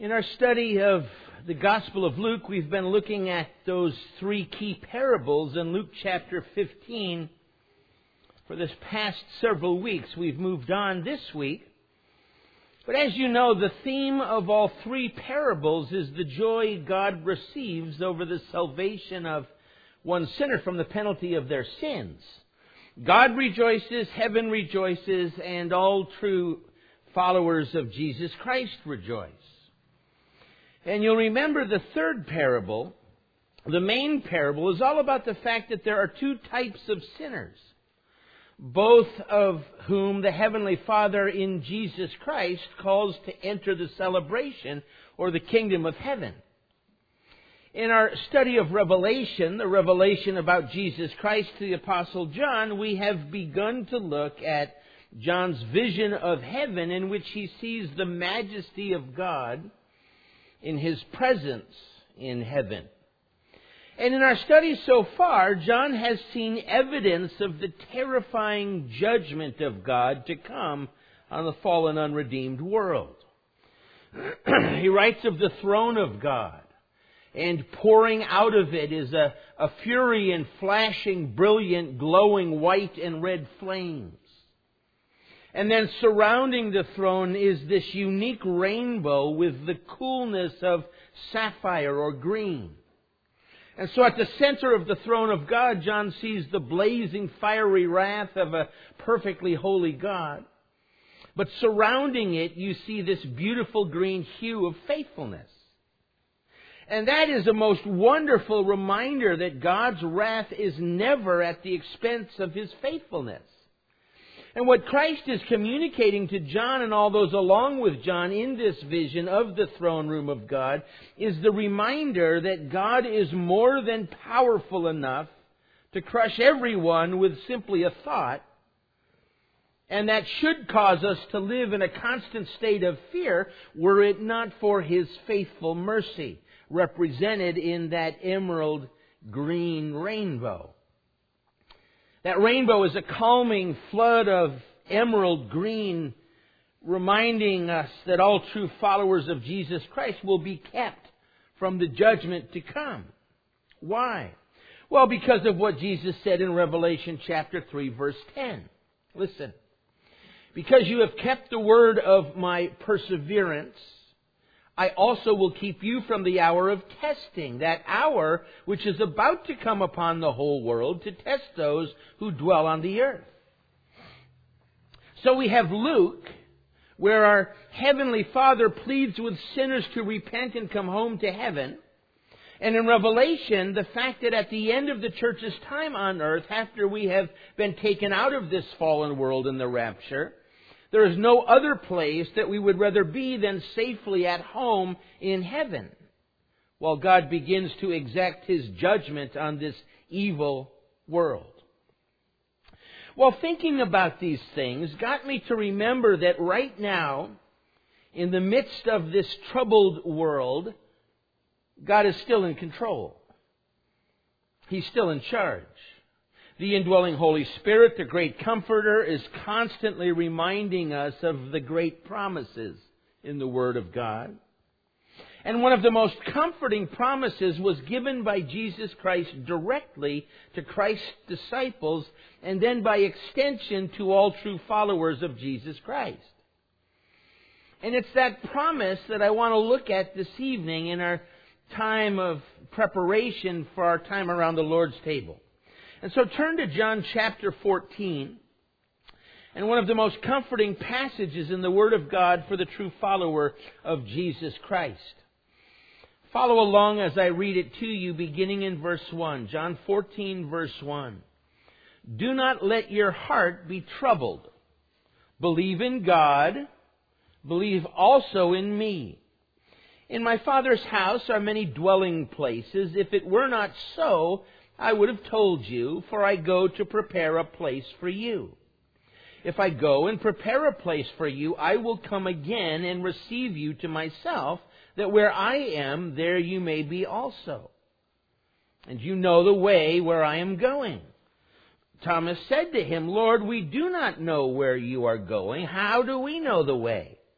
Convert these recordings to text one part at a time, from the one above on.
In our study of the Gospel of Luke, we've been looking at those three key parables in Luke chapter 15. For this past several weeks, we've moved on this week. But as you know, the theme of all three parables is the joy God receives over the salvation of one sinner from the penalty of their sins. God rejoices, heaven rejoices, and all true followers of Jesus Christ rejoice. And you'll remember the third parable, the main parable, is all about the fact that there are two types of sinners, both of whom the Heavenly Father in Jesus Christ calls to enter the celebration or the kingdom of heaven. In our study of Revelation, the revelation about Jesus Christ to the Apostle John, we have begun to look at John's vision of heaven in which he sees the majesty of God in His presence in heaven. And in our study so far, John has seen evidence of the terrifying judgment of God to come on the fallen, unredeemed world. He writes of the throne of God, and pouring out of it is a fury and flashing, brilliant, glowing white and red flames. And then surrounding the throne is this unique rainbow with the coolness of sapphire or green. And so at the center of the throne of God, John sees the blazing fiery wrath of a perfectly holy God. But surrounding it, you see this beautiful green hue of faithfulness. And that is a most wonderful reminder that God's wrath is never at the expense of His faithfulness. And what Christ is communicating to John and all those along with John in this vision of the throne room of God is the reminder that God is more than powerful enough to crush everyone with simply a thought. And that should cause us to live in a constant state of fear were it not for His faithful mercy, represented in that emerald green rainbow. That rainbow is a calming flood of emerald green, reminding us that all true followers of Jesus Christ will be kept from the judgment to come. Why? Well, because of what Jesus said in Revelation chapter 3, verse 10. Listen. Because you have kept the word of my perseverance, I also will keep you from the hour of testing, that hour which is about to come upon the whole world to test those who dwell on the earth. So we have Luke, where our Heavenly Father pleads with sinners to repent and come home to heaven. And in Revelation, the fact that at the end of the church's time on earth, after we have been taken out of this fallen world in the rapture, there is no other place that we would rather be than safely at home in heaven, while God begins to exact His judgment on this evil world. Well, thinking about these things got me to remember that right now, in the midst of this troubled world, God is still in control. He's still in charge. The indwelling Holy Spirit, the great Comforter, is constantly reminding us of the great promises in the Word of God. And one of the most comforting promises was given by Jesus Christ directly to Christ's disciples, and then by extension to all true followers of Jesus Christ. And it's that promise that I want to look at this evening in our time of preparation for our time around the Lord's table. And so turn to John chapter 14, and one of the most comforting passages in the Word of God for the true follower of Jesus Christ. Follow along as I read it to you, beginning in verse 1. John 14, verse 1. Do not let your heart be troubled. Believe in God. Believe also in me. In my Father's house are many dwelling places. If it were not so, I would have told you, for I go to prepare a place for you. If I go and prepare a place for you, I will come again and receive you to myself, that where I am, there you may be also. And you know the way where I am going. Thomas said to him, Lord, we do not know where you are going. How do we know the way?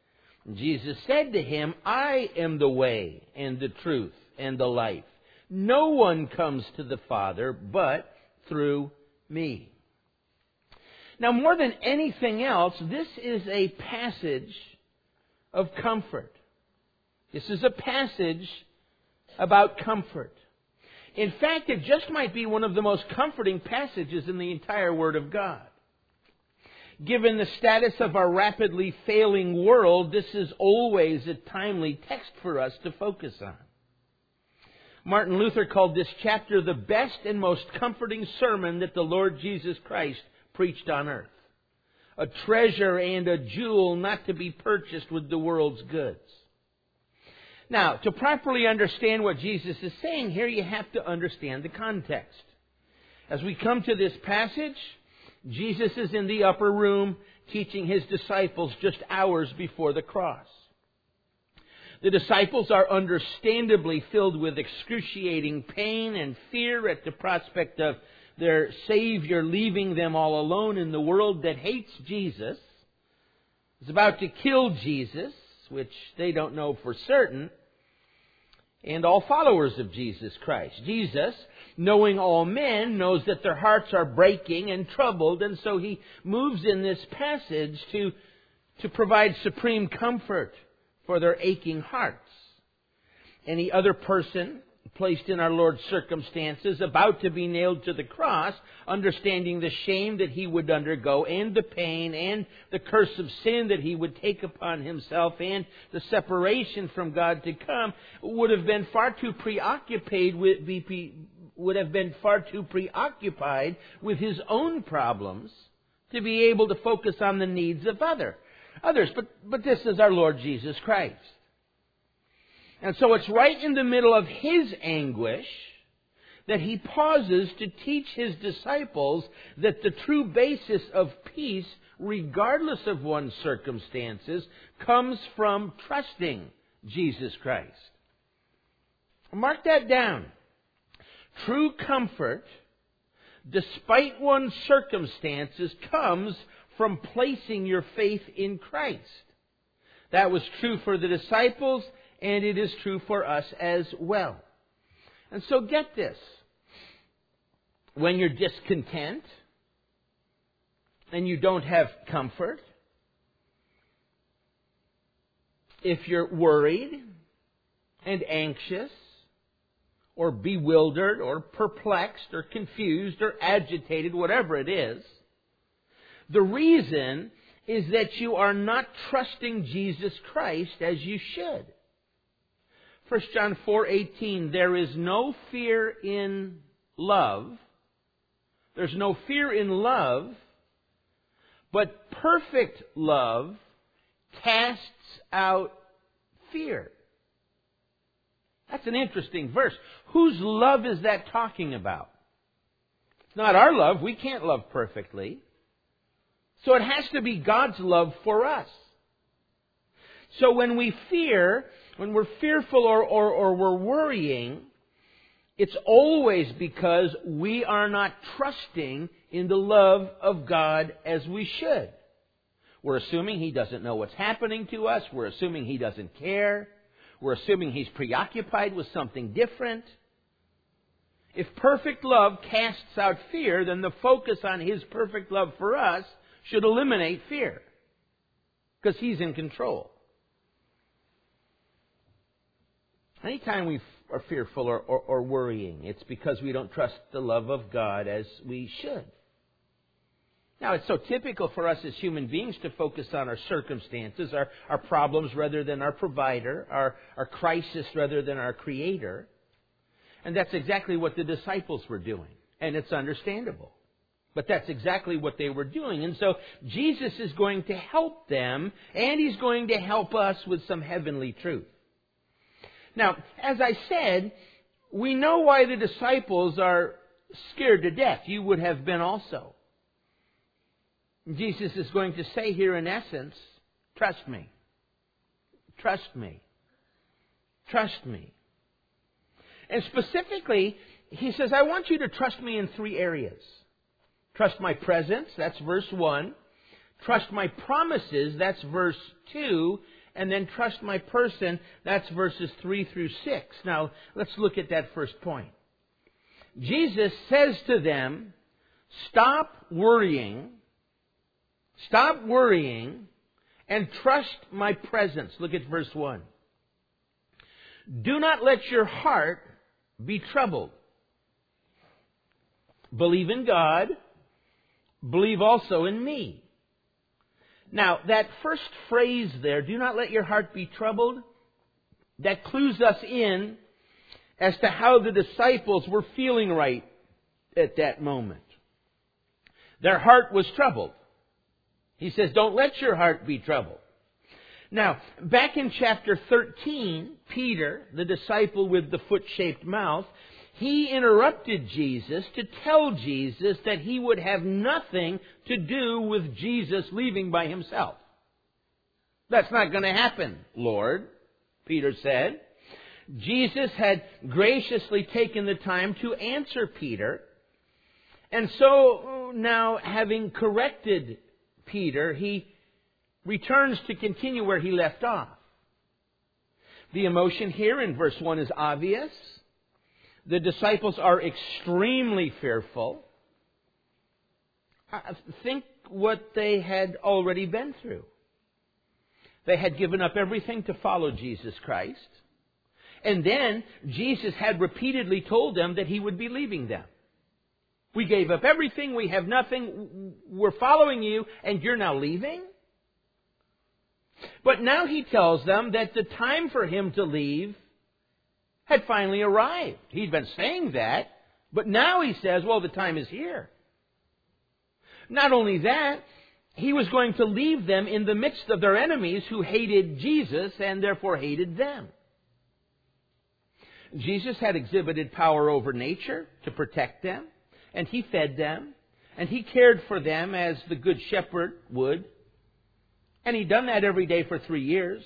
Jesus said to him, I am the way and the truth and the life. No one comes to the Father but through me. Now, more than anything else, this is a passage of comfort. This is a passage about comfort. In fact, it just might be one of the most comforting passages in the entire Word of God. Given the status of our rapidly failing world, this is always a timely text for us to focus on. Martin Luther called this chapter the best and most comforting sermon that the Lord Jesus Christ preached on earth. A treasure and a jewel not to be purchased with the world's goods. Now, to properly understand what Jesus is saying here, you have to understand the context. As we come to this passage, Jesus is in the upper room teaching his disciples just hours before the cross. The disciples are understandably filled with excruciating pain and fear at the prospect of their Savior leaving them all alone in the world that hates Jesus, is about to kill Jesus, which they don't know for certain, and all followers of Jesus Christ. Jesus, knowing all men, knows that their hearts are breaking and troubled, and so he moves in this passage to provide supreme comfort for their aching hearts. Any other person placed in our Lord's circumstances, about to be nailed to the cross, understanding the shame that he would undergo, and the pain, and the curse of sin that he would take upon himself, and the separation from God to come, would have been far too preoccupied with his own problems to be able to focus on the needs of others. But this is our Lord Jesus Christ. And so it's right in the middle of his anguish that he pauses to teach his disciples that the true basis of peace, regardless of one's circumstances, comes from trusting Jesus Christ. Mark that down. True comfort, despite one's circumstances, comes from placing your faith in Christ. That was true for the disciples, and it is true for us as well. And so get this. When you're discontent and you don't have comfort, if you're worried and anxious or bewildered or perplexed or confused or agitated, whatever it is, the reason is that you are not trusting Jesus Christ as you should. 1 John 4:18, there is no fear in love. There's no fear in love, but perfect love casts out fear. That's an interesting verse. Whose love is that talking about? It's not our love. We can't love perfectly. So it has to be God's love for us. So when we fear, when we're fearful or we're worrying, it's always because we are not trusting in the love of God as we should. We're assuming He doesn't know what's happening to us. We're assuming He doesn't care. We're assuming He's preoccupied with something different. If perfect love casts out fear, then the focus on His perfect love for us should eliminate fear, because He's in control. Anytime we are fearful or worrying, it's because we don't trust the love of God as we should. Now, it's so typical for us as human beings to focus on our circumstances, our problems rather than our provider, our crisis rather than our Creator. And that's exactly what the disciples were doing. And it's understandable. But that's exactly what they were doing. And so Jesus is going to help them, and He's going to help us with some heavenly truth. Now, as I said, we know why the disciples are scared to death. You would have been also. Jesus is going to say here in essence, trust me. Trust me. Trust me. And specifically, He says, I want you to trust me in 3 areas. Trust my presence, that's verse 1. Trust my promises, that's verse 2. and then trust my person. That's verses 3 through 6. Now, let's look at that first point. Jesus says to them, stop worrying, and trust my presence. Look at verse 1. Do not let your heart be troubled. Believe in God, believe also in me. Now, that first phrase there, do not let your heart be troubled, that clues us in as to how the disciples were feeling right at that moment. Their heart was troubled. He says, don't let your heart be troubled. Now, back in chapter 13, Peter, the disciple with the foot-shaped mouth, he interrupted Jesus to tell Jesus that he would have nothing to do with Jesus leaving by himself. That's not going to happen, Lord, Peter said. Jesus had graciously taken the time to answer Peter. And so now, having corrected Peter, he returns to continue where he left off. The emotion here in verse 1 is obvious. The disciples are extremely fearful. Think what they had already been through. They had given up everything to follow Jesus Christ. And then Jesus had repeatedly told them that he would be leaving them. We gave up everything, we have nothing, we're following you, and you're now leaving? But now he tells them that the time for him to leave had finally arrived. He'd been saying that, but now he says, well, the time is here. Not only that, he was going to leave them in the midst of their enemies who hated Jesus and therefore hated them. Jesus had exhibited power over nature to protect them, and he fed them, and he cared for them as the good shepherd would. And he'd done that every day for 3 years.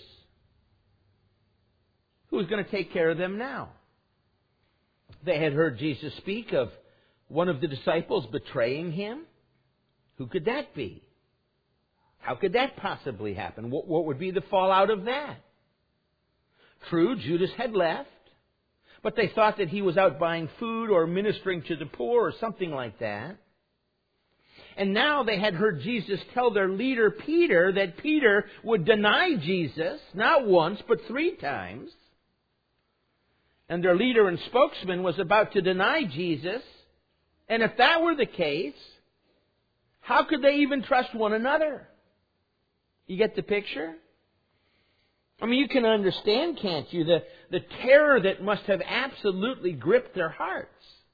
Who was going to take care of them now? They had heard Jesus speak of one of the disciples betraying him. Who could that be? How could that possibly happen? What would be the fallout of that? True, Judas had left, but they thought that he was out buying food or ministering to the poor or something like that. And now they had heard Jesus tell their leader Peter that Peter would deny Jesus, not once, but 3 times. And their leader and spokesman was about to deny Jesus. And if that were the case, how could they even trust one another? You get the picture? I mean, you can understand, can't you, the terror that must have absolutely gripped their hearts.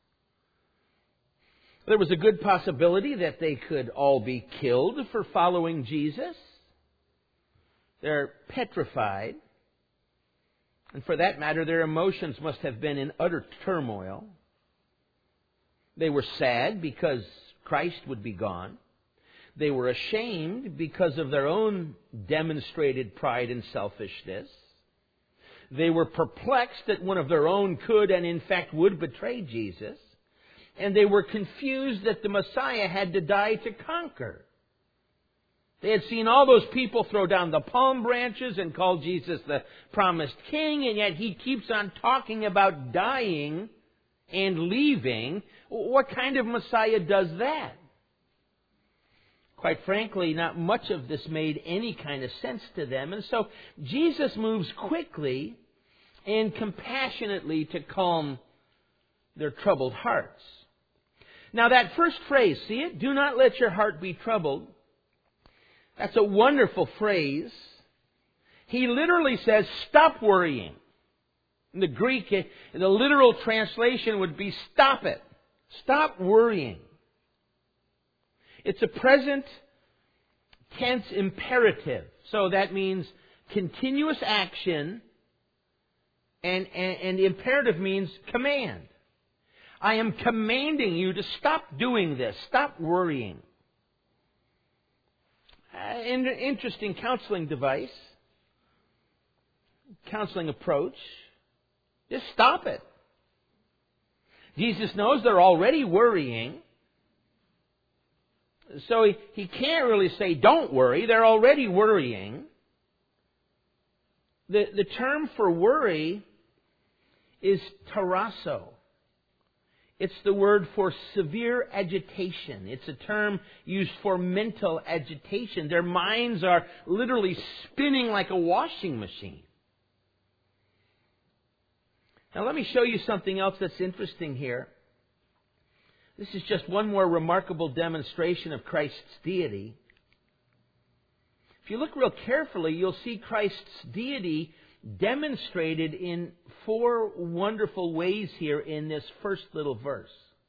There was a good possibility that they could all be killed for following Jesus. They're petrified. And for that matter, their emotions must have been in utter turmoil. They were sad because Christ would be gone. They were ashamed because of their own demonstrated pride and selfishness. They were perplexed that one of their own could and in fact would betray Jesus. And they were confused that the Messiah had to die to conquer. They had seen all those people throw down the palm branches and call Jesus the promised king, and yet he keeps on talking about dying and leaving. What kind of Messiah does that? Quite frankly, not much of this made any kind of sense to them. And so Jesus moves quickly and compassionately to calm their troubled hearts. Now that first phrase, see it? Do not let your heart be troubled. That's a wonderful phrase. He literally says, stop worrying. In the Greek, the literal translation would be, stop it. Stop worrying. It's a present tense imperative. So that means continuous action, and imperative means command. I am commanding you to stop doing this. Stop worrying. An interesting counseling device, counseling approach. Just stop it. Jesus knows they're already worrying. So he can't really say, don't worry. They're already worrying. The term for worry is tarasso. It's the word for severe agitation. It's a term used for mental agitation. Their minds are literally spinning like a washing machine. Now let me show you something else that's interesting here. This is just one more remarkable demonstration of Christ's deity. If you look real carefully, you'll see Christ's deity demonstrated in 4 wonderful ways here in this first little verse.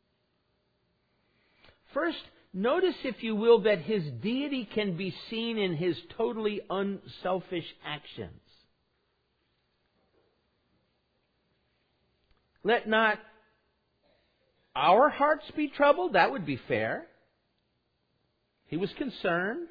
First, notice, if you will, that His deity can be seen in His totally unselfish actions. Let not our hearts be troubled. That would be fair. He was concerned.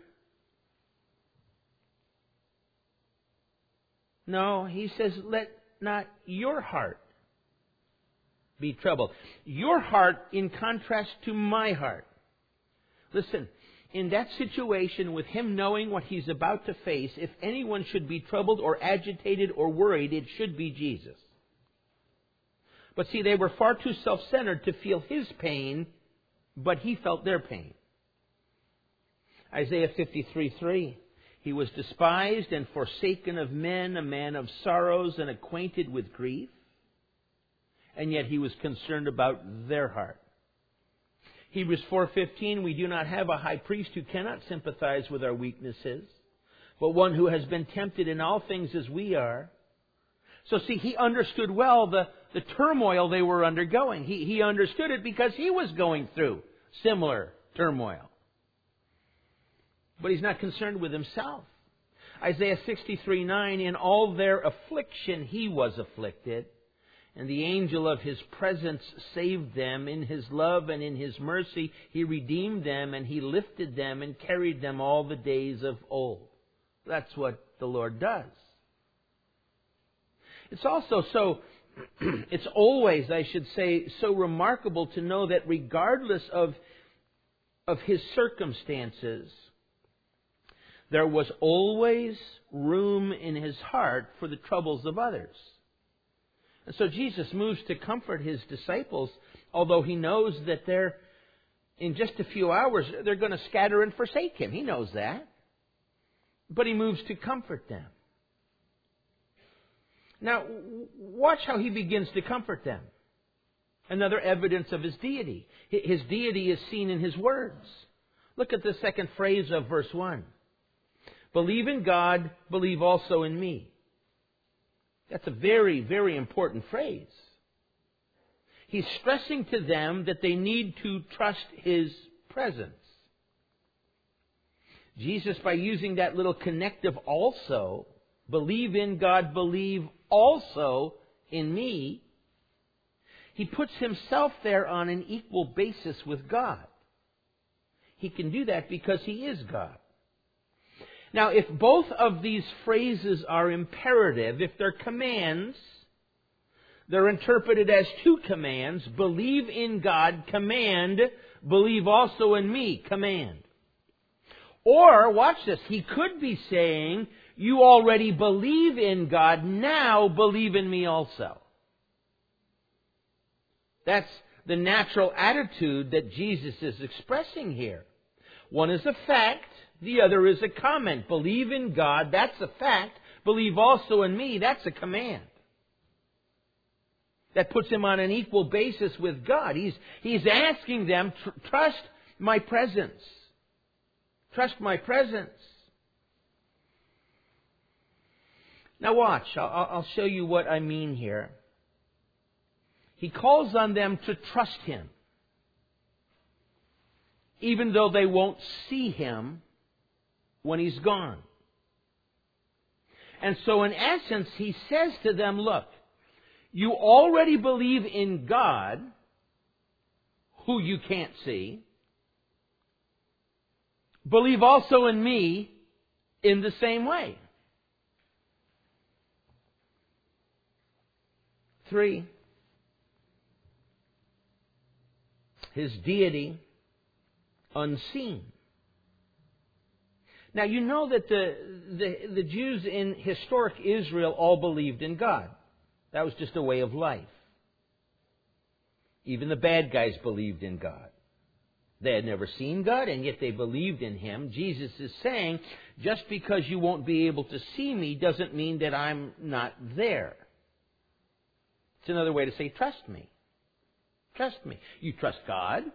No, He says, let not your heart be troubled. Your heart in contrast to my heart. Listen, in that situation, with Him knowing what He's about to face, if anyone should be troubled or agitated or worried, it should be Jesus. But see, they were far too self-centered to feel His pain, but He felt their pain. Isaiah 53:3. He was despised and forsaken of men, a man of sorrows and acquainted with grief. And yet He was concerned about their heart. Hebrews 4:15, we do not have a high priest who cannot sympathize with our weaknesses, but one who has been tempted in all things as we are. So see, He understood well the turmoil they were undergoing. He understood it because He was going through similar turmoil. But He's not concerned with Himself. Isaiah 63:9, in all their affliction He was afflicted, and the angel of His presence saved them. In His love and in His mercy He redeemed them, and He lifted them and carried them all the days of old. That's what the Lord does. It's also it's always, I should say, so remarkable to know that regardless of His circumstances, there was always room in His heart for the troubles of others. And so Jesus moves to comfort His disciples, although He knows that in just a few hours, they're going to scatter and forsake Him. He knows that. But He moves to comfort them. Now, watch how He begins to comfort them. Another evidence of His deity. His deity is seen in His words. Look at the second phrase of verse 1. Believe in God, believe also in me. That's a very, very important phrase. He's stressing to them that they need to trust His presence. Jesus, by using that little connective also, believe in God, believe also in me, He puts Himself there on an equal basis with God. He can do that because He is God. Now, if both of these phrases are imperative, if they're commands, they're interpreted as 2 commands. Believe in God, command. Believe also in me, command. Or, watch this, He could be saying, you already believe in God, now believe in me also. That's the natural attitude that Jesus is expressing here. One is a fact, the other is a comment. Believe in God, that's a fact. Believe also in me, that's a command. That puts Him on an equal basis with God. He's asking them, trust my presence. Trust my presence. Now watch, I'll show you what I mean here. He calls on them to trust Him, even though they won't see Him when He's gone. And so in essence, He says to them, look, you already believe in God, who you can't see. Believe also in me in the same way. 3, His deity unseen. Now, you know that the Jews in historic Israel all believed in God. That was just a way of life. Even the bad guys believed in God. They had never seen God, and yet they believed in Him. Jesus is saying, just because you won't be able to see me doesn't mean that I'm not there. It's another way to say, trust me. Trust me. You trust God?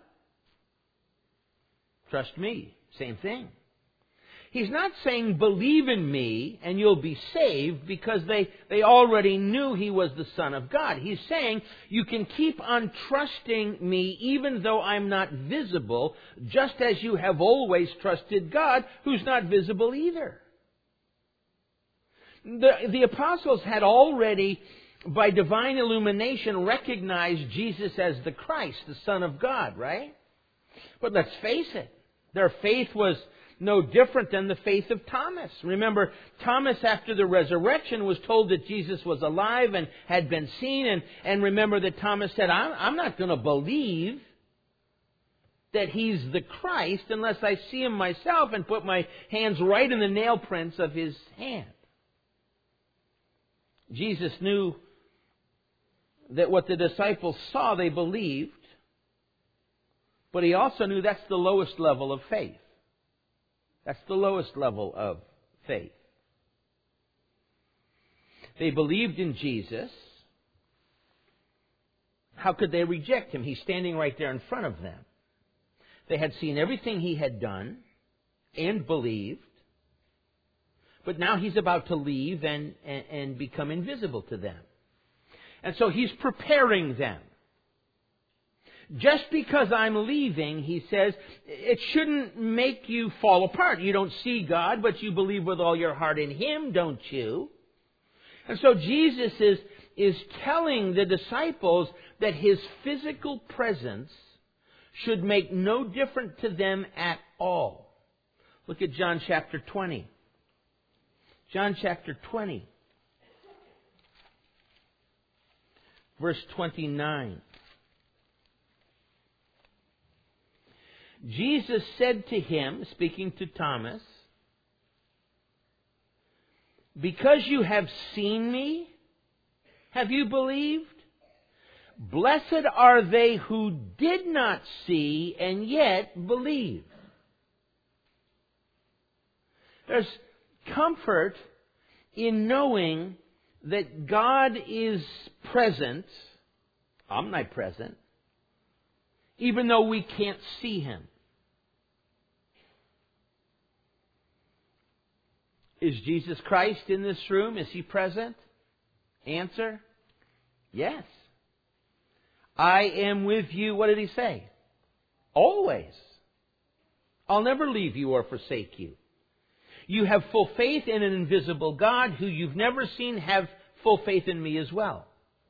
Trust me. Same thing. He's not saying believe in me and you'll be saved, because they already knew He was the Son of God. He's saying you can keep on trusting me even though I'm not visible, just as you have always trusted God, who's not visible either. The apostles had already, by divine illumination, recognized Jesus as the Christ, the Son of God, right? But let's face it, their faith was no different than the faith of Thomas. Remember, Thomas, after the resurrection, was told that Jesus was alive and had been seen. And remember that Thomas said, I'm not going to believe that He's the Christ unless I see Him myself and put my hands right in the nail prints of His hand. Jesus knew that what the disciples saw, they believed. But He also knew that's the lowest level of faith. That's the lowest level of faith. They believed in Jesus. How could they reject Him? He's standing right there in front of them. They had seen everything He had done and believed. But now He's about to leave and become invisible to them. And so He's preparing them. Just because I'm leaving, He says, it shouldn't make you fall apart. You don't see God, but you believe with all your heart in Him, don't you? And so Jesus is telling the disciples that His physical presence should make no difference to them at all. Look at John chapter 20. John chapter 20, verse 29. Jesus said to him, speaking to Thomas, because you have seen me, have you believed? Blessed are they who did not see and yet believe. There's comfort in knowing that God is present, omnipresent, even though we can't see Him. Is Jesus Christ in this room? Is He present? Answer, yes. I am with you, what did He say? Always. I'll never leave you or forsake you. You have full faith in an invisible God who you've never seen. Have full faith in me as well.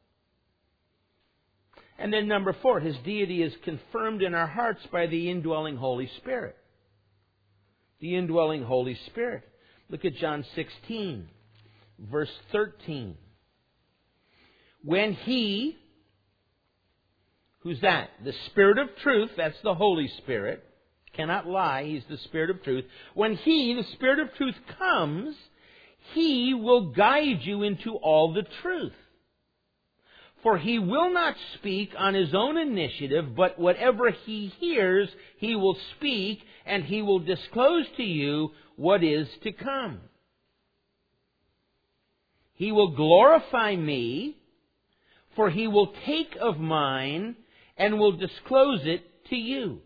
And then number 4, His deity is confirmed in our hearts by the indwelling Holy Spirit. The indwelling Holy Spirit. Look at John 16, verse 13. When He, who's that? The Spirit of truth, that's the Holy Spirit, cannot lie, He's the Spirit of truth. When He, the Spirit of truth, comes, He will guide you into all the truth. For He will not speak on His own initiative, but whatever He hears, He will speak, and He will disclose to you what is to come. He will glorify me, for He will take of mine and will disclose it to you.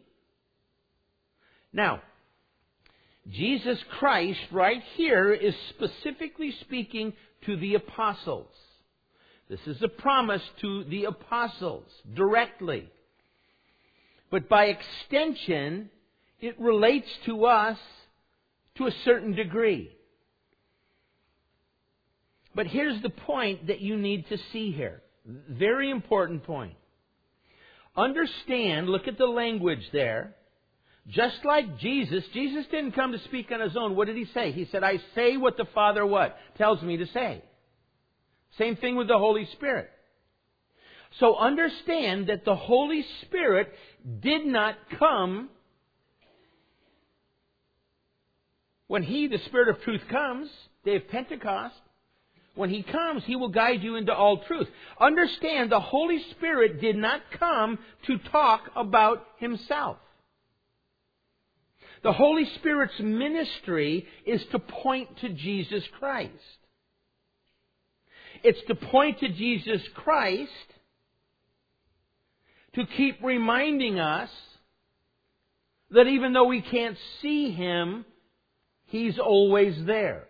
Now, Jesus Christ right here is specifically speaking to the apostles. This is a promise to the apostles directly. But by extension, it relates to us to a certain degree. But here's the point that you need to see here. Very important point. Understand, look at the language there. Just like Jesus didn't come to speak on His own. What did He say? He said, I say what the Father what? Tells me to say. Same thing with the Holy Spirit. So understand that the Holy Spirit did not come When He, the Spirit of truth, comes, day of Pentecost, when He comes, He will guide you into all truth. Understand, the Holy Spirit did not come to talk about Himself. The Holy Spirit's ministry is to point to Jesus Christ. It's to point to Jesus Christ, to keep reminding us that even though we can't see Him, He's always there.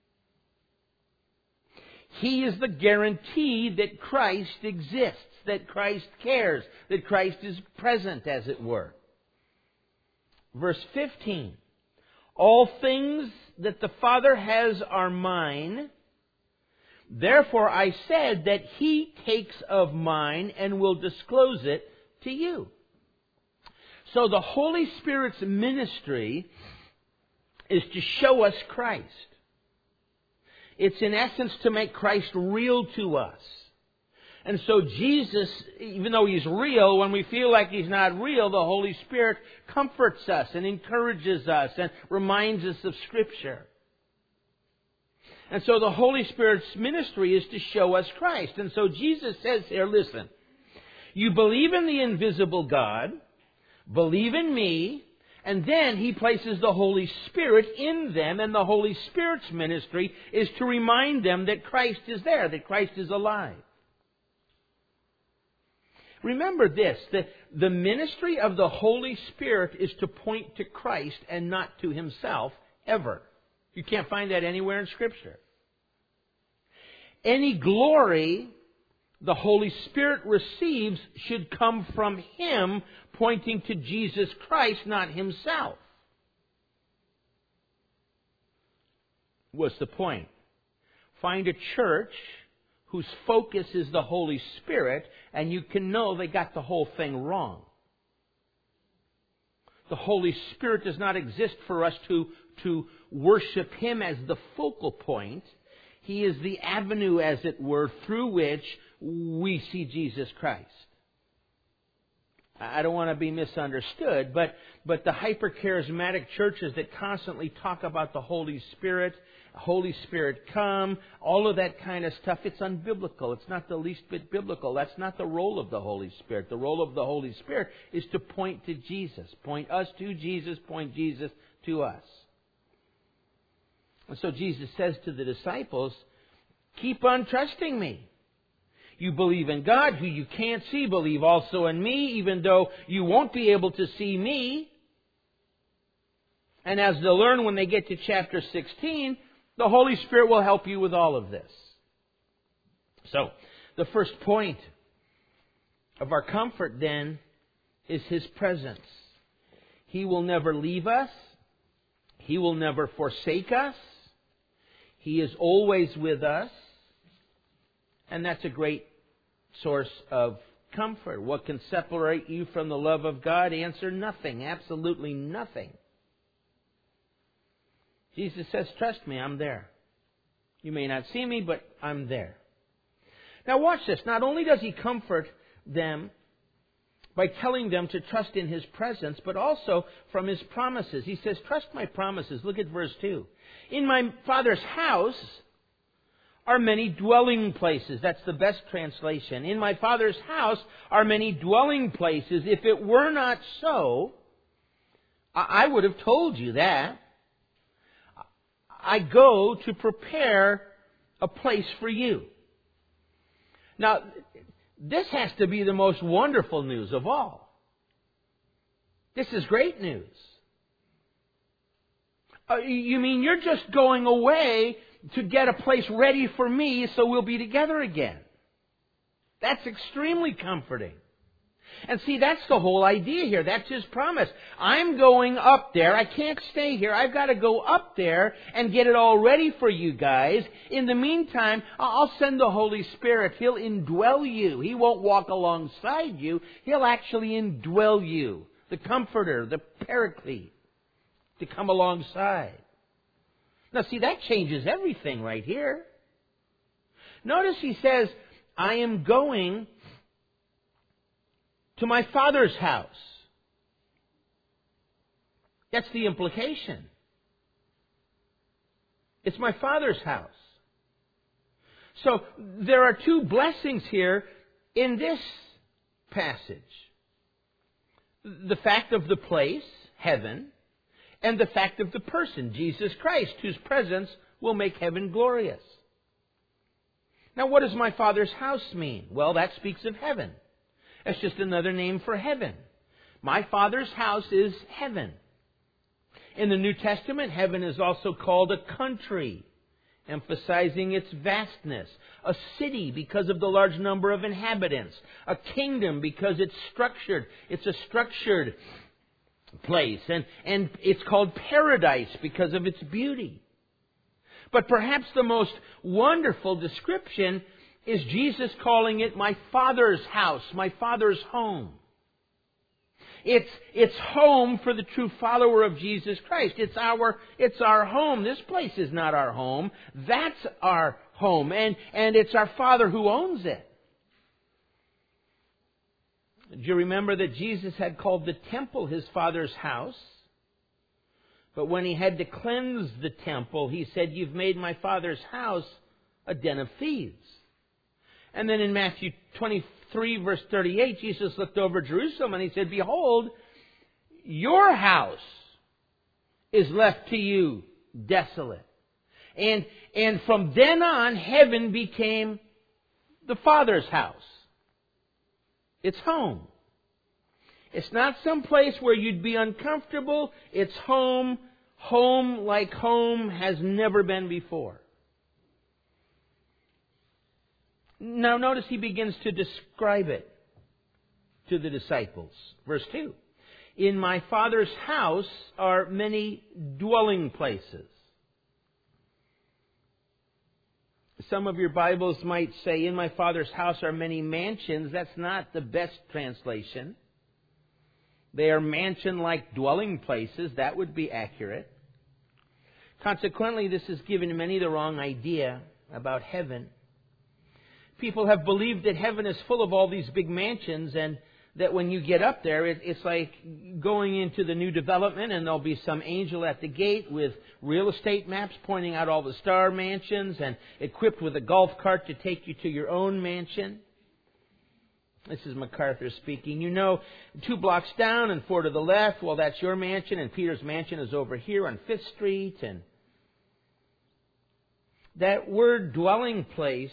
He is the guarantee that Christ exists, that Christ cares, that Christ is present, as it were. Verse 15. All things that the Father has are mine. Therefore I said that He takes of mine and will disclose it to you. So the Holy Spirit's ministry is to show us Christ. It's in essence to make Christ real to us. And so Jesus, even though He's real, when we feel like He's not real, the Holy Spirit comforts us and encourages us and reminds us of Scripture. And so the Holy Spirit's ministry is to show us Christ. And so Jesus says here, listen, you believe in the invisible God, believe in me, and then He places the Holy Spirit in them, and the Holy Spirit's ministry is to remind them that Christ is there, that Christ is alive. Remember this, that the ministry of the Holy Spirit is to point to Christ and not to Himself, ever. You can't find that anywhere in Scripture. Any glory the Holy Spirit receives should come from Him, pointing to Jesus Christ, not Himself. What's the point? Find a church whose focus is the Holy Spirit, and you can know they got the whole thing wrong. The Holy Spirit does not exist for us to worship Him as the focal point. He is the avenue, as it were, through which we see Jesus Christ. I don't want to be misunderstood, but the hyper-charismatic churches that constantly talk about the Holy Spirit come, all of that kind of stuff, it's unbiblical. It's not the least bit biblical. That's not the role of the Holy Spirit. The role of the Holy Spirit is to point to Jesus. Point us to Jesus, point Jesus to us. And so Jesus says to the disciples, keep on trusting me. You believe in God, who you can't see. Believe also in me, even though you won't be able to see me. And as they'll learn when they get to chapter 16, the Holy Spirit will help you with all of this. So, the first point of our comfort then is His presence. He will never leave us. He will never forsake us. He is always with us. And that's a great source of comfort. What can separate you from the love of God? Answer, nothing. Absolutely nothing. Jesus says, trust me, I'm there. You may not see me, but I'm there. Now watch this. Not only does He comfort them by telling them to trust in His presence, but also from His promises. He says, trust my promises. Look at verse 2. In my Father's house are many dwelling places. That's the best translation. In my Father's house are many dwelling places. If it were not so, I would have told you that. I go to prepare a place for you. Now, this has to be the most wonderful news of all. This is great news. You mean you're just going away to get a place ready for me so we'll be together again? That's extremely comforting. And see, that's the whole idea here. That's His promise. I'm going up there. I can't stay here. I've got to go up there and get it all ready for you guys. In the meantime, I'll send the Holy Spirit. He'll indwell you. He won't walk alongside you. He'll actually indwell you. The Comforter, the Paraclete, to come alongside. Now see, that changes everything right here. Notice He says, I am going to my Father's house. That's the implication. It's my Father's house. So there are two blessings here in this passage. The fact of the place, heaven, and the fact of the person, Jesus Christ, whose presence will make heaven glorious. Now, what does my Father's house mean? Well, that speaks of heaven. That's just another name for heaven. My Father's house is heaven. In the New Testament, heaven is also called a country, emphasizing its vastness. A city because of the large number of inhabitants. A kingdom because it's structured. It's a structured place. And it's called paradise because of its beauty. But perhaps the most wonderful description is Jesus calling it my Father's house, my Father's home. It's home for the true follower of Jesus Christ. It's our home. This place is not our home. That's our home. And it's our Father who owns it. Do you remember that Jesus had called the temple His Father's house? But when He had to cleanse the temple, He said, "You've made my Father's house a den of thieves." And then in Matthew 23, verse 38, Jesus looked over Jerusalem and He said, "Behold, your house is left to you desolate." And from then on, heaven became the Father's house. It's home. It's not some place where you'd be uncomfortable. It's home. Home like home has never been before. Now notice He begins to describe it to the disciples. Verse 2. In my Father's house are many dwelling places. Some of your Bibles might say, in my Father's house are many mansions. That's not the best translation. They are mansion-like dwelling places. That would be accurate. Consequently, this has given many the wrong idea about heaven. People have believed that heaven is full of all these big mansions, and that when you get up there, it's like going into the new development, and there'll be some angel at the gate with real estate maps pointing out all the star mansions and equipped with a golf cart to take you to your own mansion. This is MacArthur speaking. 2 blocks down and 4 to the left, well, that's your mansion, and Peter's mansion is over here on 5th Street. And that word dwelling place,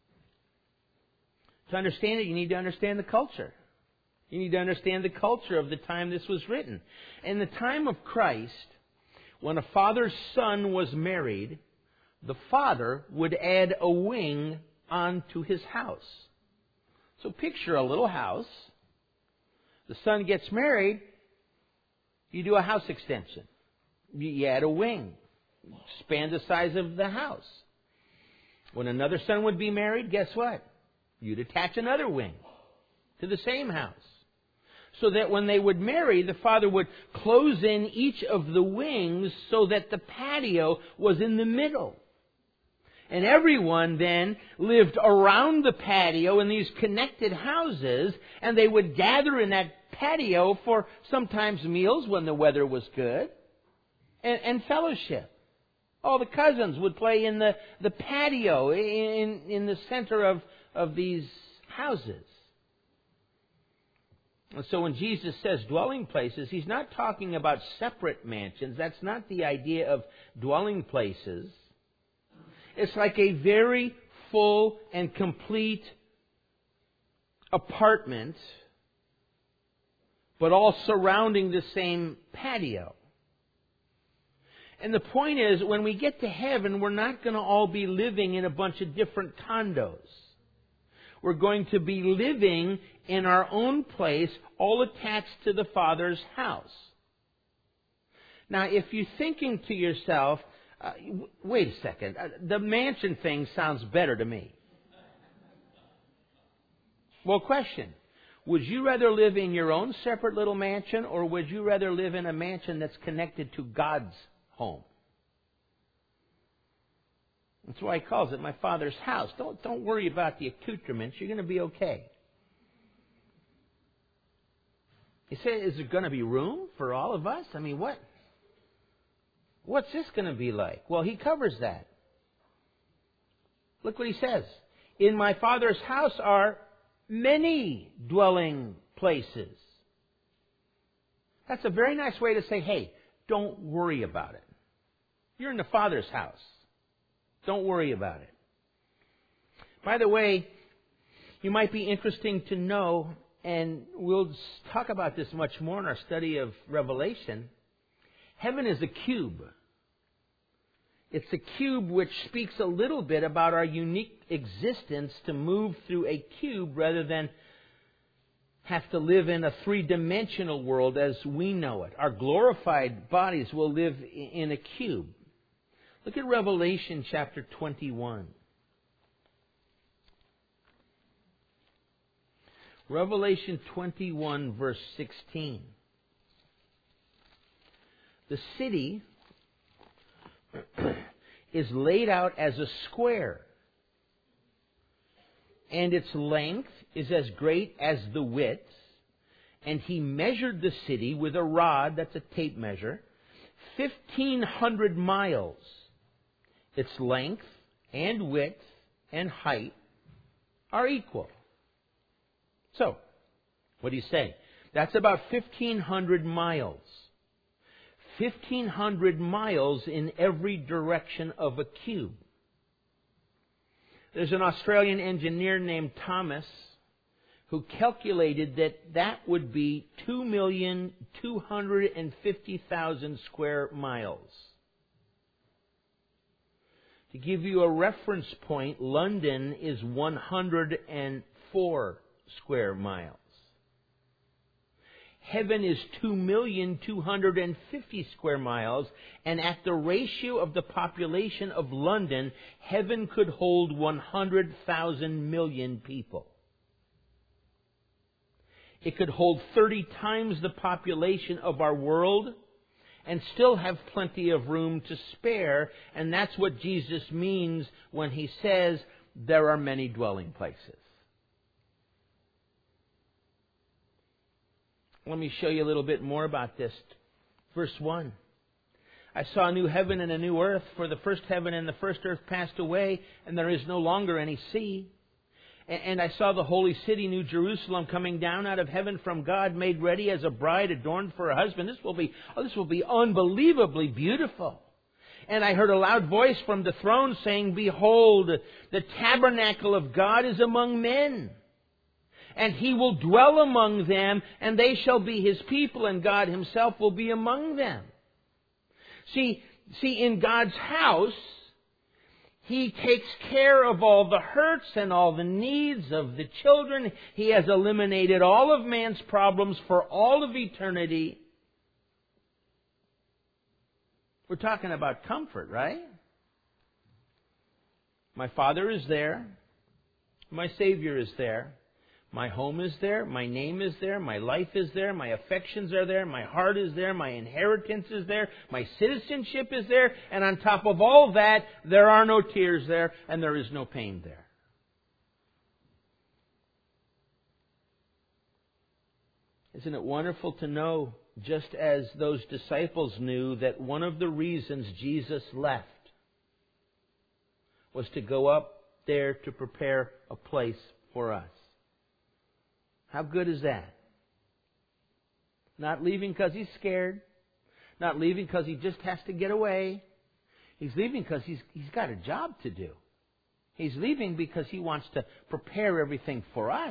to understand it, you need to understand the culture. You need to understand the culture of the time this was written. In the time of Christ, when a father's son was married, the father would add a wing onto his house. So picture a little house. The son gets married. You do a house extension. You add a wing. Expand the size of the house. When another son would be married, guess what? You'd attach another wing to the same house. So that when they would marry, the father would close in each of the wings so that the patio was in the middle. And everyone then lived around the patio in these connected houses, and they would gather in that patio for sometimes meals when the weather was good, and fellowship. All the cousins would play in the patio in the center of these houses. And so when Jesus says dwelling places, He's not talking about separate mansions. That's not the idea of dwelling places. It's like a very full and complete apartment, but all surrounding the same patio. And the point is, when we get to heaven, we're not going to all be living in a bunch of different condos. We're going to be living in our own place, all attached to the Father's house. Now, if you're thinking to yourself, wait a second, the mansion thing sounds better to me. Well, question. Would you rather live in your own separate little mansion, or would you rather live in a mansion that's connected to God's home? That's why He calls it my Father's house. Don't worry about the accoutrements. You're going to be okay. You say, is there going to be room for all of us? I mean, what What's this going to be like? Well, he covers that. Look what he says. In my Father's house are many dwelling places. That's a very nice way to say, hey, don't worry about it. You're in the Father's house. Don't worry about it. By the way, you might be interesting to know, and we'll talk about this much more in our study of Revelation. Heaven is a cube. It's a cube which speaks a little bit about our unique existence to move through a cube rather than have to live in a three-dimensional world as we know it. Our glorified bodies will live in a cube. Look at Revelation chapter 21. Revelation 21, verse 16. The city is laid out as a square, and its length is as great as the width. And he measured the city with a rod, that's a tape measure, 1,500 miles. Its length and width and height are equal. So, what do you say? That's about 1,500 miles. 1,500 miles in every direction of a cube. There's an Australian engineer named Thomas who calculated that would be 2,250,000 square miles. To give you a reference point, London is 104 square miles. Heaven is 2,250,000 square miles, and at the ratio of the population of London, heaven could hold 100,000 million people. It could hold 30 times the population of our world and still have plenty of room to spare, and that's what Jesus means when he says there are many dwelling places. Let me show you a little bit more about this. Verse 1. I saw a new heaven and a new earth, for the first heaven and the first earth passed away, and there is no longer any sea. And I saw the holy city, New Jerusalem, coming down out of heaven from God, made ready as a bride adorned for her husband. This will be unbelievably beautiful. And I heard a loud voice from the throne saying, Behold, the tabernacle of God is among men. And He will dwell among them, and they shall be His people, and God Himself will be among them. See, in God's house, He takes care of all the hurts and all the needs of the children. He has eliminated all of man's problems for all of eternity. We're talking about comfort, right? My Father is there. My Savior is there. My home is there. My name is there. My life is there. My affections are there. My heart is there. My inheritance is there. My citizenship is there. And on top of all that, there are no tears there and there is no pain there. Isn't it wonderful to know, just as those disciples knew, that one of the reasons Jesus left was to go up there to prepare a place for us? How good is that? Not leaving because He's scared. Not leaving because He just has to get away. He's leaving because He's got a job to do. He's leaving because He wants to prepare everything for us.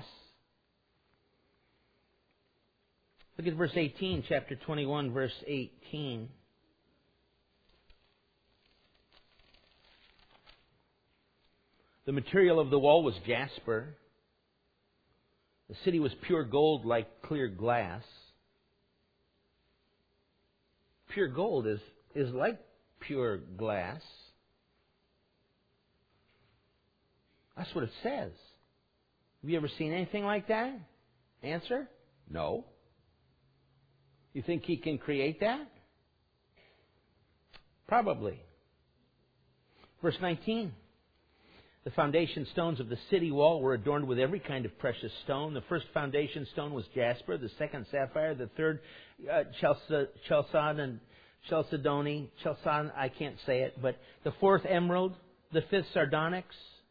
Look at verse 18, chapter 21, verse 18. The material of the wall was jasper. The city was pure gold like clear glass. Pure gold is like pure glass. That's what it says. Have you ever seen anything like that? Answer? No. You think He can create that? Probably. Verse 19. The foundation stones of the city wall were adorned with every kind of precious stone. The first foundation stone was jasper, the second sapphire, the third chalcedon, Chalcedony, Chalcedon, I can't say it, but the fourth emerald, the fifth sardonyx,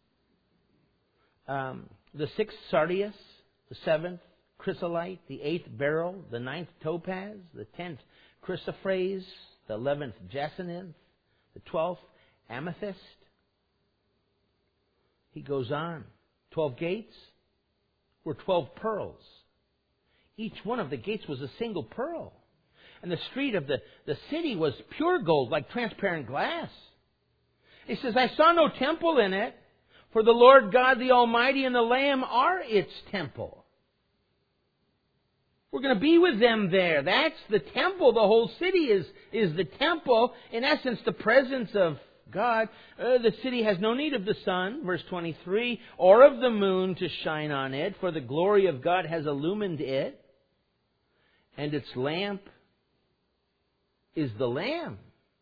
the sixth sardius, the seventh chrysolite, the eighth beryl, the ninth topaz, the 10th chrysoprase, the 11th jacinth, the 12th amethyst. He goes on. 12 gates were 12 pearls. Each one of the gates was a single pearl. And the street of the city was pure gold, like transparent glass. He says, I saw no temple in it, for the Lord God the Almighty and the Lamb are its temple. We're going to be with them there. That's the temple. The whole city is the temple. In essence, the presence of God. The city has no need of the sun, verse 23, or of the moon to shine on it, for the glory of God has illumined it, and its lamp is the Lamb.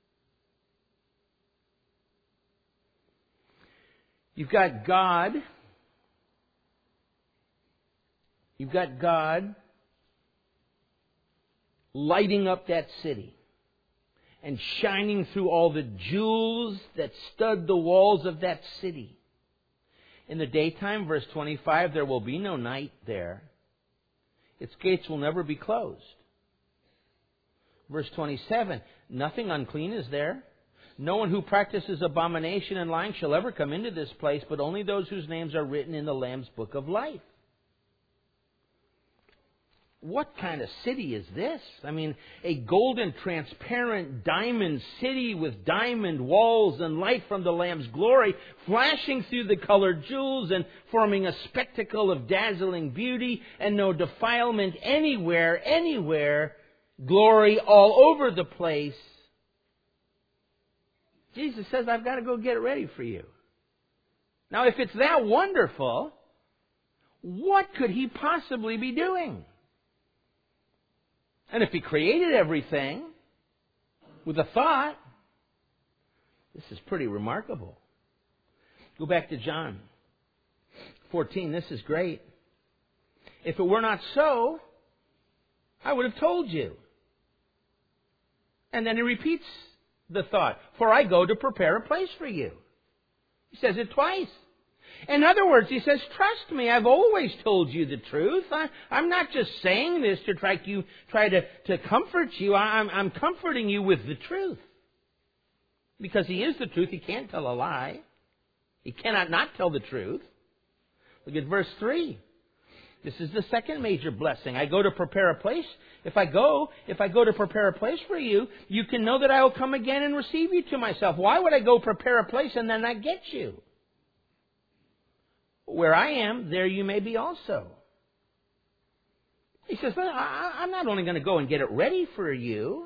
You've got God. You've got God lighting up that city and shining through all the jewels that stud the walls of that city. In the daytime, verse 25, there will be no night there. Its gates will never be closed. Verse 27, nothing unclean is there. No one who practices abomination and lying shall ever come into this place, but only those whose names are written in the Lamb's book of life. What kind of city is this? I mean, a golden, transparent diamond city with diamond walls and light from the Lamb's glory flashing through the colored jewels and forming a spectacle of dazzling beauty and no defilement anywhere. Glory all over the place. Jesus says, I've got to go get it ready for you. Now, if it's that wonderful, what could He possibly be doing? And if He created everything with a thought, this is pretty remarkable. Go back to John 14. This is great. If it were not so, I would have told you. And then He repeats the thought. For I go to prepare a place for you. He says it twice. In other words, He says, trust me, I've always told you the truth. I'm not just saying this to try to comfort you. I'm comforting you with the truth. Because He is the truth. He can't tell a lie. He cannot not tell the truth. Look at verse 3. This is the second major blessing. I go to prepare a place. If I go to prepare a place for you, you can know that I will come again and receive you to myself. Why would I go prepare a place and then not get you? Where I am, there you may be also. He says, I'm not only going to go and get it ready for you.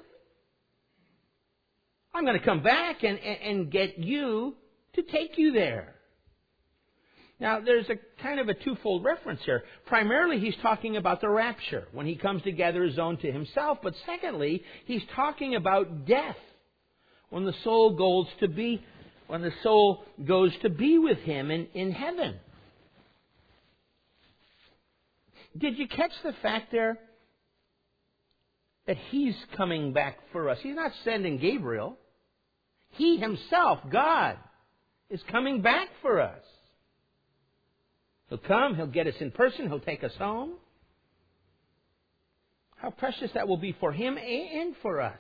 I'm going to come back and get you to take you there. Now, there's a kind of a twofold reference here. Primarily, He's talking about the rapture, when He comes to gather His own to Himself. But secondly, He's talking about death, when the soul goes to be with Him in heaven. Did you catch the fact there that He's coming back for us? He's not sending Gabriel. He Himself, God, is coming back for us. He'll come, He'll get us in person, He'll take us home. How precious that will be for Him and for us.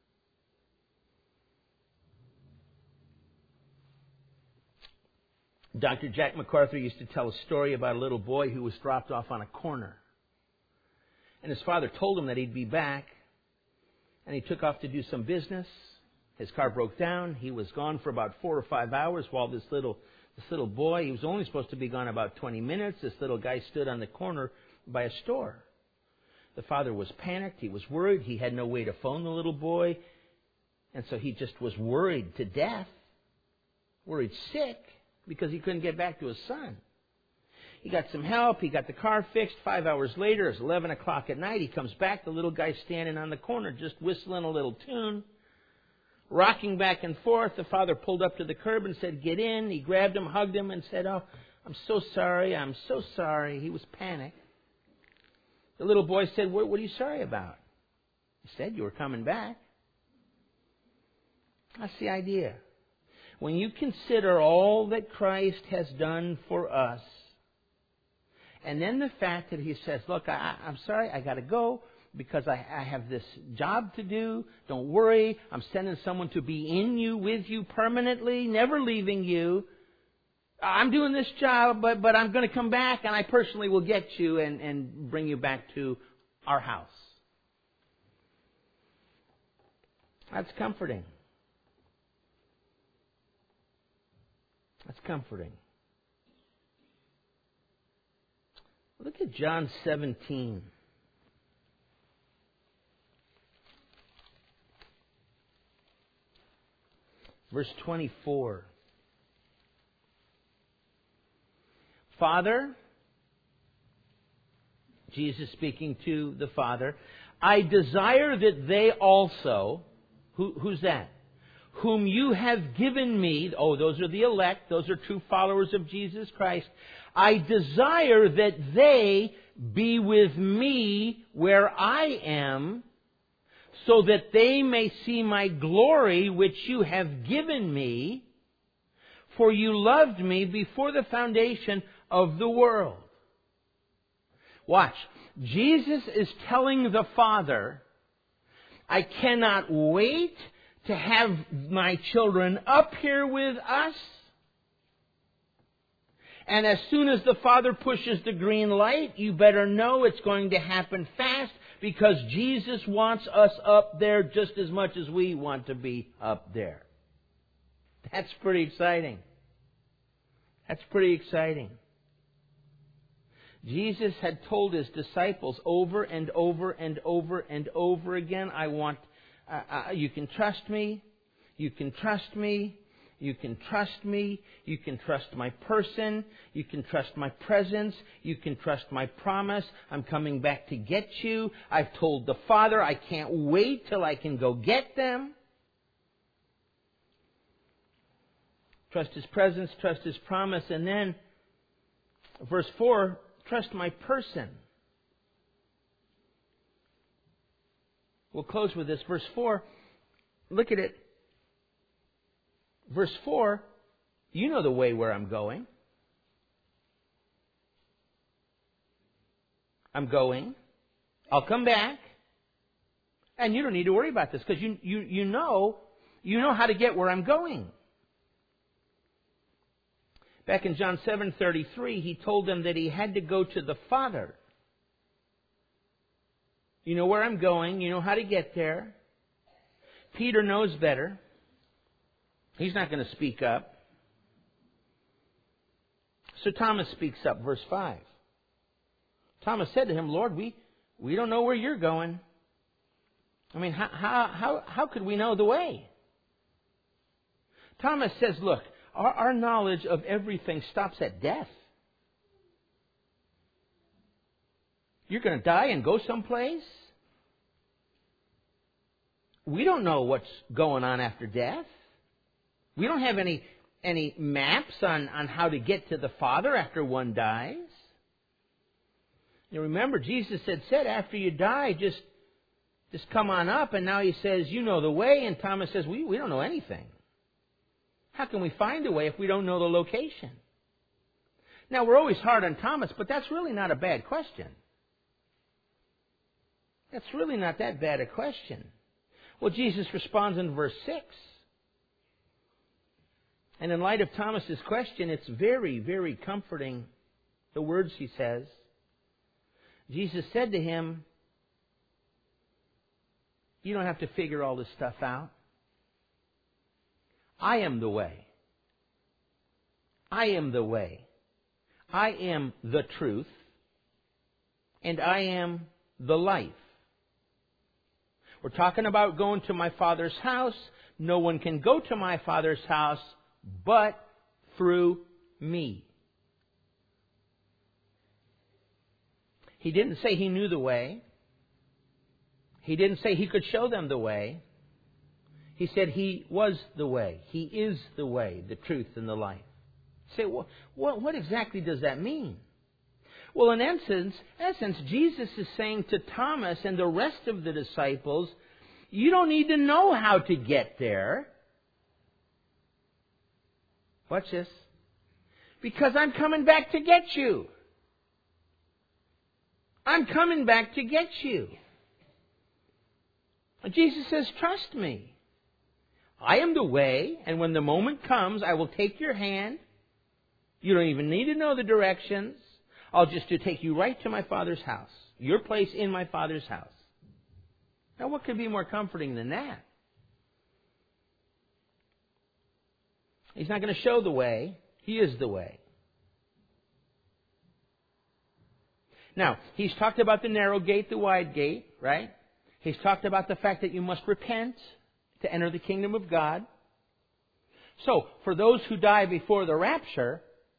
Dr. Jack MacArthur used to tell a story about a little boy who was dropped off on a corner. And his father told him that he'd be back. And he took off to do some business. His car broke down. He was gone for about 4 or 5 hours while this little boy, he was only supposed to be gone about 20 minutes. This little guy stood on the corner by a store. The father was panicked. He was worried. He had no way to phone the little boy. And so he just was worried to death, worried sick, because he couldn't get back to his son. He got some help. He got the car fixed. 5 hours later, it's 11 o'clock at night. He comes back. The little guy's standing on the corner just whistling a little tune, rocking back and forth. The father pulled up to the curb and said, get in. He grabbed him, hugged him, and said, oh, I'm so sorry. I'm so sorry. He was panicked. The little boy said, what are you sorry about? He said, you were coming back. That's the idea. When you consider all that Christ has done for us, and then the fact that He says, look, I'm sorry, I got to go because I have this job to do. Don't worry, I'm sending someone to be in you, with you permanently, never leaving you. I'm doing this job, but I'm going to come back and I personally will get you and bring you back to our house. That's comforting. That's comforting. Look at John 17. Verse 24. Father, Jesus speaking to the Father, I desire that they also, who's that? Whom you have given me, those are the elect, those are true followers of Jesus Christ. I desire that they be with me where I am, so that they may see my glory which you have given me, for you loved me before the foundation of the world. Watch. Jesus is telling the Father, I cannot wait to have my children up here with us. And as soon as the Father pushes the green light, you better know it's going to happen fast, because Jesus wants us up there just as much as we want to be up there. That's pretty exciting. That's pretty exciting. Jesus had told His disciples over and over and over and over again, you can trust me, you can trust me, you can trust me, you can trust my person, you can trust my presence, you can trust my promise, I'm coming back to get you, I've told the Father I can't wait till I can go get them. Trust His presence, trust His promise, and then, verse 4, trust my person. We'll close with this. Verse 4, look at it. Verse 4, you know the way where I'm going. I'm going. I'll come back. And you don't need to worry about this, because you know how to get where I'm going. Back in John 7:33, He told them that He had to go to the Father. You know where I'm going. You know how to get there. Peter knows better. He's not going to speak up. So Thomas speaks up, verse 5. Thomas said to Him, Lord, we don't know where you're going. I mean, how could we know the way? Thomas says, look, our knowledge of everything stops at death. You're going to die and go someplace? We don't know what's going on after death. We don't have any maps on how to get to the Father after one dies. You remember, Jesus had said after you die, just come on up. And now He says, you know the way. And Thomas says, we don't know anything. How can we find a way if we don't know the location? Now, we're always hard on Thomas, but that's really not a bad question. That's really not that bad a question. Well, Jesus responds in verse 6. And in light of Thomas's question, it's very, very comforting, the words He says. Jesus said to him, you don't have to figure all this stuff out. I am the way. I am the way. I am the truth. And I am the life. We're talking about going to my Father's house. No one can go to my Father's house but through me. He didn't say He knew the way. He didn't say He could show them the way. He said He was the way. He is the way, the truth, and the life. You say, well, what exactly does that mean? Well, in essence, Jesus is saying to Thomas and the rest of the disciples, you don't need to know how to get there. Watch this. Because I'm coming back to get you. I'm coming back to get you. And Jesus says, trust me. I am the way, and when the moment comes, I will take your hand. You don't even need to know the directions. I'll just take you right to my Father's house. Your place in my Father's house. Now, what could be more comforting than that? He's not going to show the way. He is the way. Now, he's talked about the narrow gate, the wide gate, right? He's talked about the fact that you must repent to enter the kingdom of God. So, for those who die before the rapture,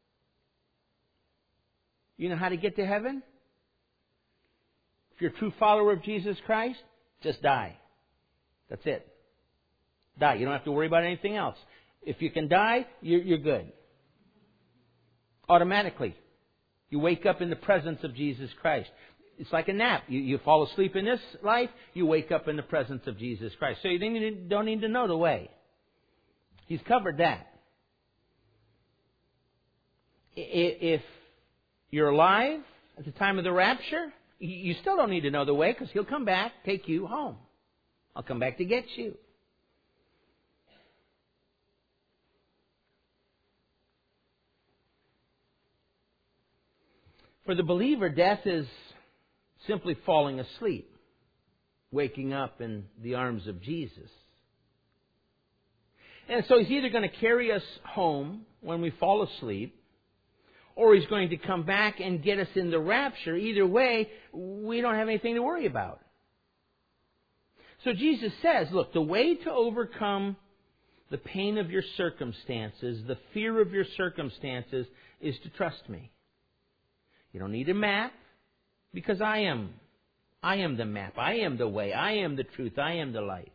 you know how to get to heaven? If you're a true follower of Jesus Christ, just die. That's it. Die. You don't have to worry about anything else. If you can die, you're good. Automatically. You wake up in the presence of Jesus Christ. It's like a nap. You fall asleep in this life, you wake up in the presence of Jesus Christ. So you don't need to know the way. He's covered that. If you're alive at the time of the rapture, you still don't need to know the way because He'll come back, take you home. I'll come back to get you. For the believer, death is simply falling asleep, waking up in the arms of Jesus. And so He's either going to carry us home when we fall asleep, or He's going to come back and get us in the rapture. Either way, we don't have anything to worry about. So Jesus says, look, the way to overcome the pain of your circumstances, the fear of your circumstances, is to trust me. You don't need a map, because I am the map. I am the way. I am the truth. I am the life.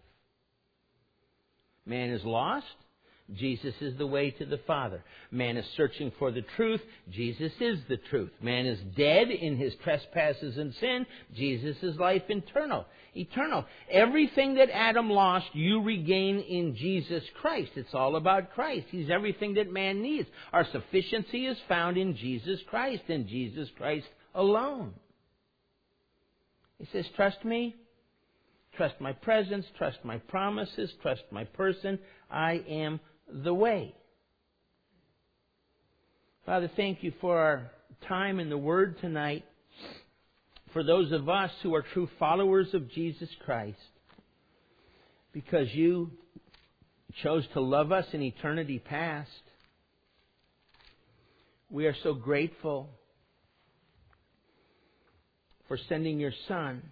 Man is lost. Jesus is the way to the Father. Man is searching for the truth. Jesus is the truth. Man is dead in his trespasses and sin. Jesus is life eternal. Everything that Adam lost, you regain in Jesus Christ. It's all about Christ. He's everything that man needs. Our sufficiency is found in Jesus Christ and Jesus Christ alone. He says, trust me. Trust my presence. Trust my promises. Trust my person. I am the way. Father, thank you for our time in the Word tonight. For those of us who are true followers of Jesus Christ, because you chose to love us in eternity past, we are so grateful for sending your Son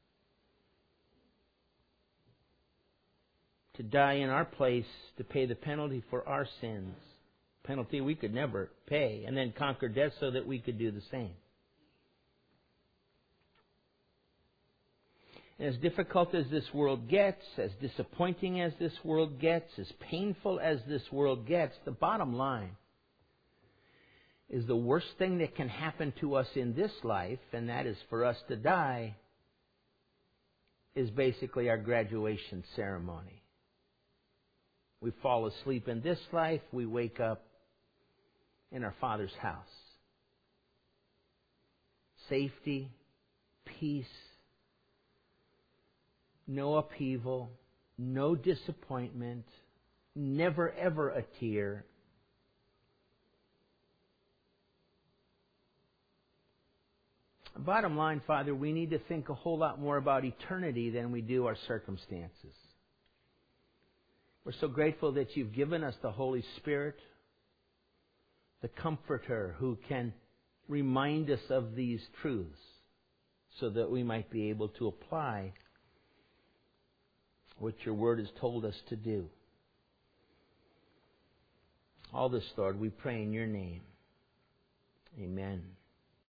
to die in our place to pay the penalty for our sins. Penalty we could never pay, and then conquer death so that we could do the same. And as difficult as this world gets, as disappointing as this world gets, as painful as this world gets, the bottom line is the worst thing that can happen to us in this life, and that is for us to die, is basically our graduation ceremony. We fall asleep in this life, we wake up in our Father's house. Safety, peace, no upheaval, no disappointment, never ever a tear. Bottom line, Father, we need to think a whole lot more about eternity than we do our circumstances. We're so grateful that you've given us the Holy Spirit, the Comforter, who can remind us of these truths so that we might be able to apply what your Word has told us to do. All this, Lord, we pray in your name. Amen.